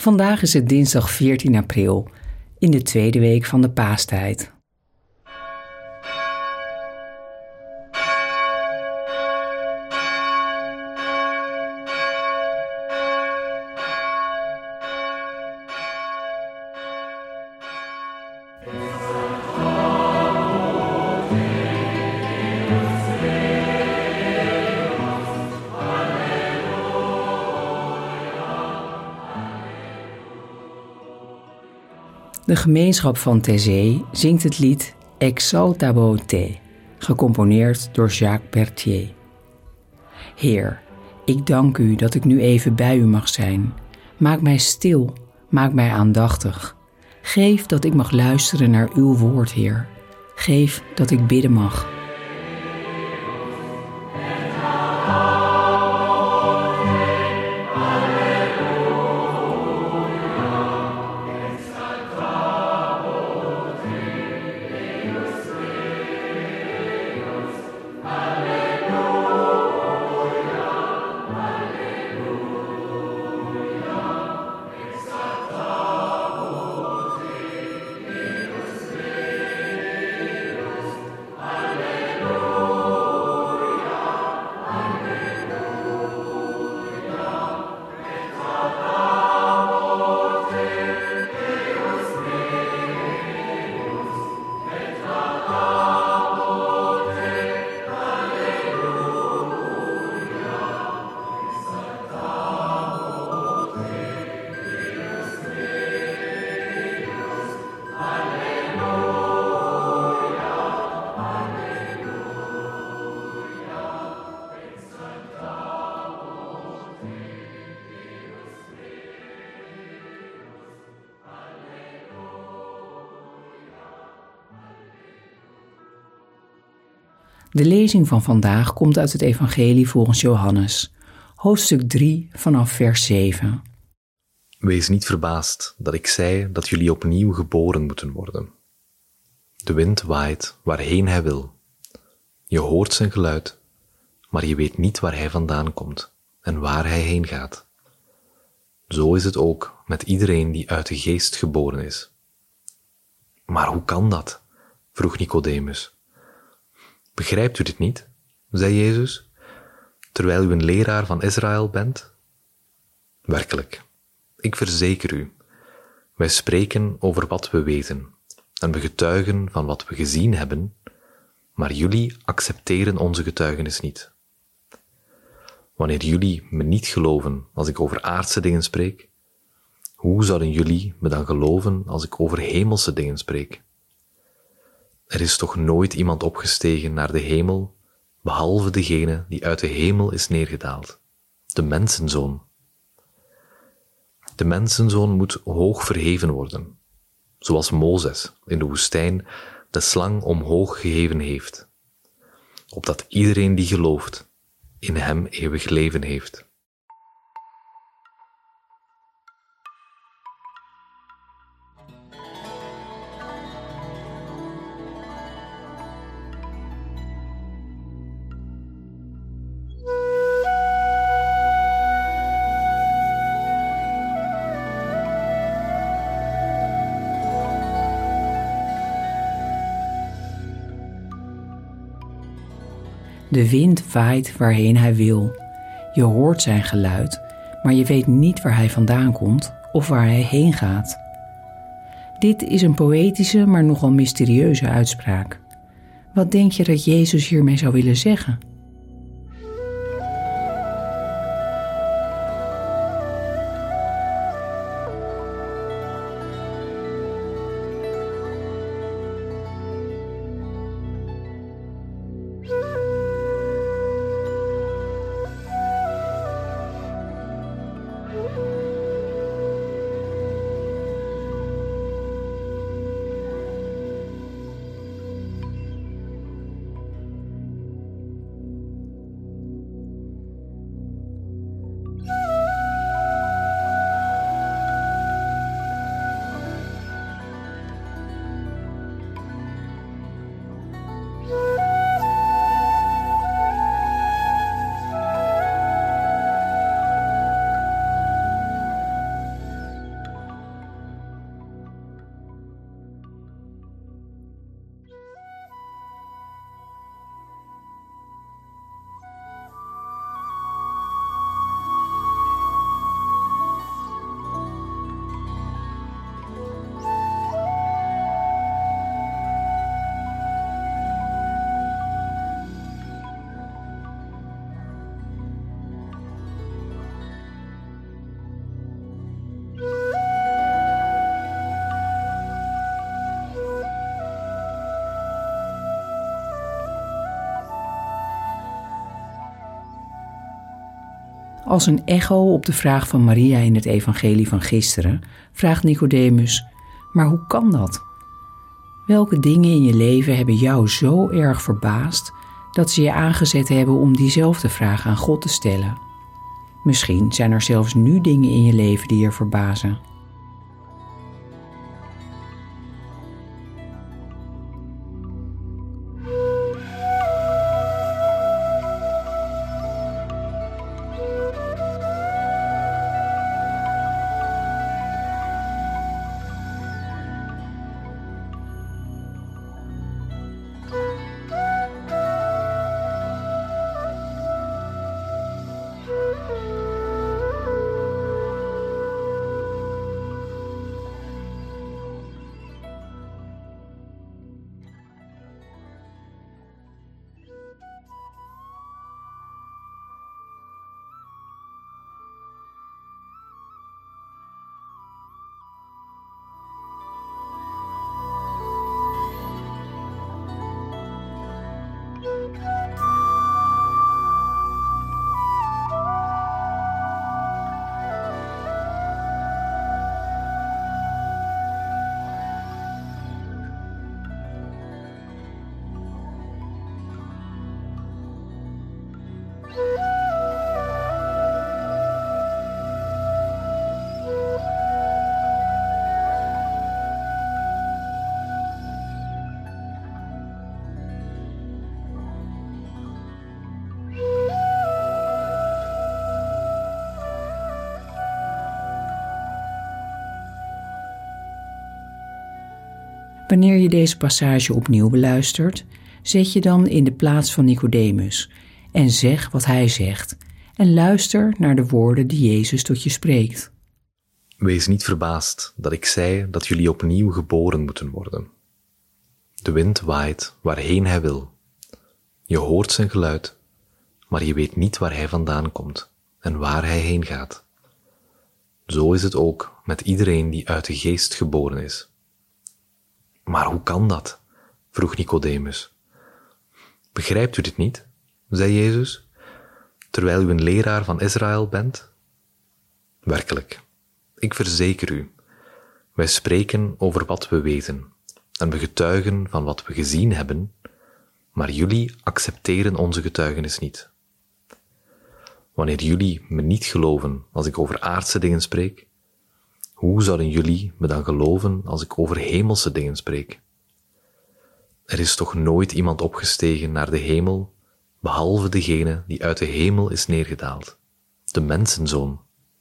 Vandaag is het dinsdag 14 april, in de tweede week van de Paastijd. De gemeenschap van Taizé zingt het lied Exaltabo Te, gecomponeerd door Jacques Berthier. Heer, ik dank u dat ik nu even bij u mag zijn. Maak mij stil, maak mij aandachtig. Geef dat ik mag luisteren naar uw woord, Heer. Geef dat ik bidden mag. De lezing van vandaag komt uit het Evangelie volgens Johannes, hoofdstuk 3 vanaf vers 7. Wees niet verbaasd dat ik zei dat jullie opnieuw geboren moeten worden. De wind waait waarheen hij wil. Je hoort zijn geluid, maar je weet niet waar hij vandaan komt en waar hij heen gaat. Zo is het ook met iedereen die uit de geest geboren is. Maar hoe kan dat? Vroeg Nicodemus. Begrijpt u dit niet? Zei Jezus, terwijl u een leraar van Israël bent? Werkelijk, ik verzeker u, wij spreken over wat we weten en we getuigen van wat we gezien hebben, maar jullie accepteren onze getuigenis niet. Wanneer jullie me niet geloven als ik over aardse dingen spreek, hoe zouden jullie me dan geloven als ik over hemelse dingen spreek? Er is toch nooit iemand opgestegen naar de hemel, behalve degene die uit de hemel is neergedaald, de mensenzoon. De mensenzoon moet hoog verheven worden, zoals Mozes in de woestijn de slang omhoog geheven heeft, opdat iedereen die gelooft in hem eeuwig leven heeft. De wind waait waarheen hij wil. Je hoort zijn geluid, maar je weet niet waar hij vandaan komt of waar hij heen gaat. Dit is een poëtische, maar nogal mysterieuze uitspraak. Wat denk je dat Jezus hiermee zou willen zeggen? Als een echo op de vraag van Maria in het evangelie van gisteren vraagt Nicodemus: maar hoe kan dat? Welke dingen in je leven hebben jou zo erg verbaasd dat ze je aangezet hebben om diezelfde vraag aan God te stellen? Misschien zijn er zelfs nu dingen in je leven die je verbazen. Wanneer je deze passage opnieuw beluistert, zet je dan in de plaats van Nicodemus en zeg wat hij zegt en luister naar de woorden die Jezus tot je spreekt. Wees niet verbaasd dat ik zei dat jullie opnieuw geboren moeten worden. De wind waait waarheen hij wil. Je hoort zijn geluid, maar je weet niet waar hij vandaan komt en waar hij heen gaat. Zo is het ook met iedereen die uit de geest geboren is. Maar hoe kan dat? Vroeg Nicodemus. Begrijpt u dit niet? Zei Jezus, terwijl u een leraar van Israël bent? Werkelijk, ik verzeker u, wij spreken over wat we weten en we getuigen van wat we gezien hebben, maar jullie accepteren onze getuigenis niet. Wanneer jullie me niet geloven als ik over aardse dingen spreek, hoe zouden jullie me dan geloven als ik over hemelse dingen spreek? Er is toch nooit iemand opgestegen naar de hemel, behalve degene die uit de hemel is neergedaald, de mensenzoon.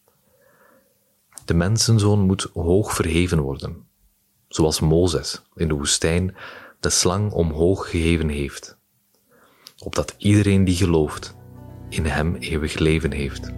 De mensenzoon moet hoog verheven worden, zoals Mozes in de woestijn de slang omhoog geheven heeft, opdat iedereen die gelooft in hem eeuwig leven heeft.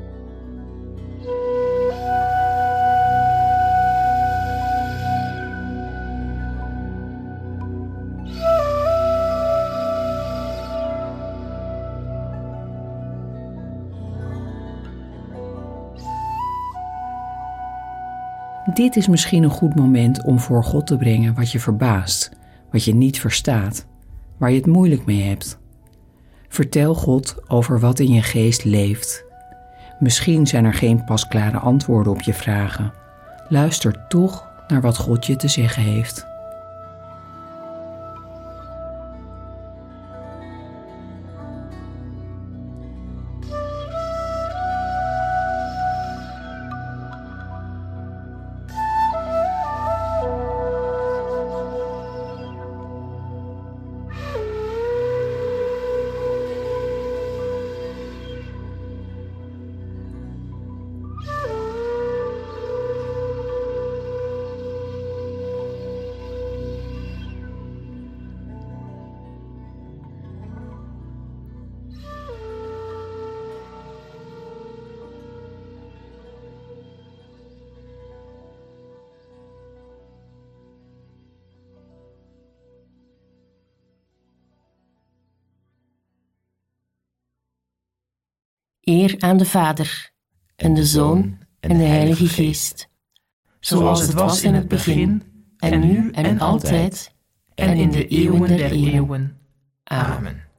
Dit is misschien een goed moment om voor God te brengen wat je verbaast, wat je niet verstaat, waar je het moeilijk mee hebt. Vertel God over wat in je geest leeft. Misschien zijn er geen pasklare antwoorden op je vragen. Luister toch naar wat God je te zeggen heeft. Eer aan de Vader, en de Zoon, en de Heilige Geest. Zoals het was in het begin, en nu en altijd, en in de eeuwen der eeuwen. Amen.